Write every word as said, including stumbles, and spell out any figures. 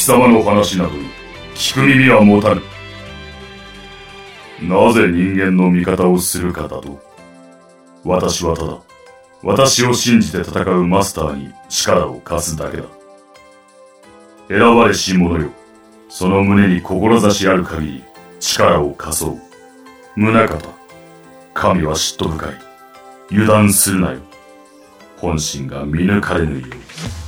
様の話などに聞く耳は持たぬ。なぜ人間の味方をするかだと。私はただ、私を信じて戦うマスターに力を貸すだけだ。選ばれし者よ、その胸に志ある限り力を貸そう。宗方、神は嫉妬深い。油断するなよ。本心が見抜かれぬよう。